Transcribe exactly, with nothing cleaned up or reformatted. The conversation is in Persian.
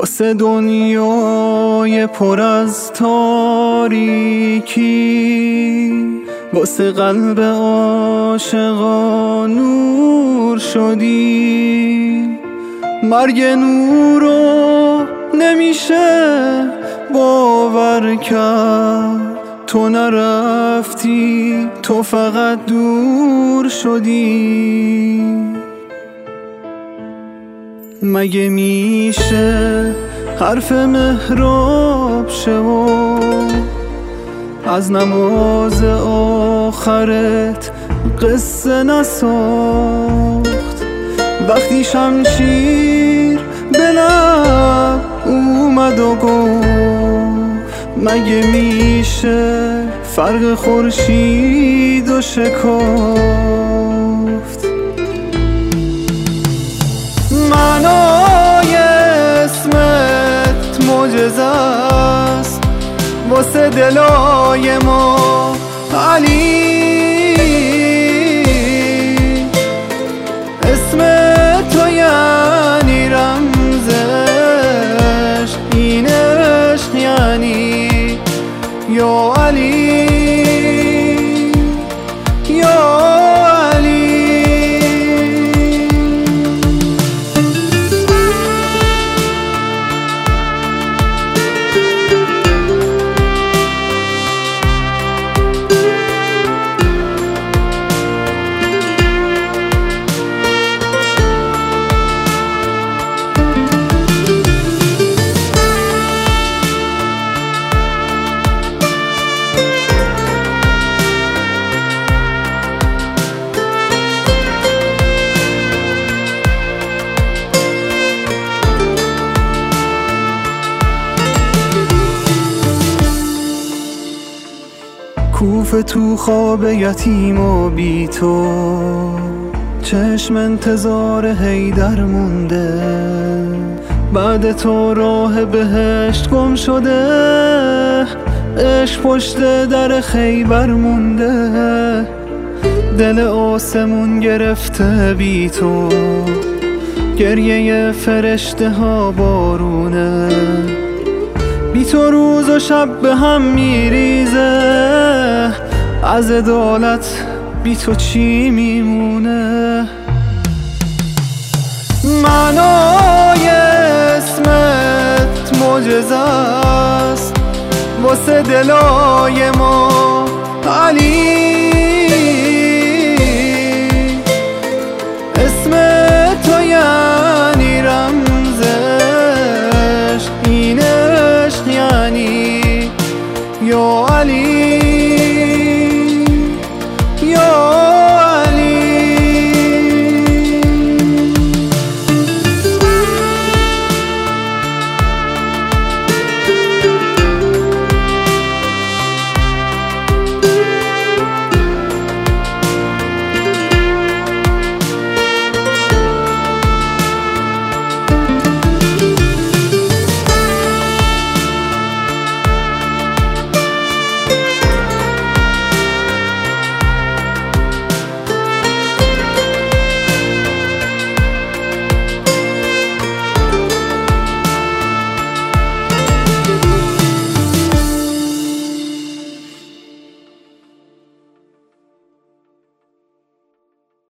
واسه دنیای پر از تاریکی، واسه قلب عاشقا نور شدی. مرگ نورو نمیشه باور کرد، تو نرفتی، تو فقط دور شدی. مگه میشه حرف محراب شه و از نماز آخرت قصه نساخت؟ وقتی شمشیر به لب اومد و گفت مگه میشه فرق خورشید و شکافت؟ معنای اسمت معجزه است واسه دلای ما علی. اسم تو یعنی رمزش، این عشق یعنی یا علی یا علی. کوفه تو خواب یتیم و بی تو، چشم انتظار حیدر مونده. بعد تو راه بهشت گم شده، عشق پشت در خیبر مونده. دل آسمون گرفته بی تو، گریه فرشته ها بارونه. بی تو روز و شب به هم میریزه، از عدالت بی تو چی میمونه؟ معنای اسمت معجزه است واسه دلای ما علی. اسم تو یعنی رمزش، این عشق یعنی یا علی.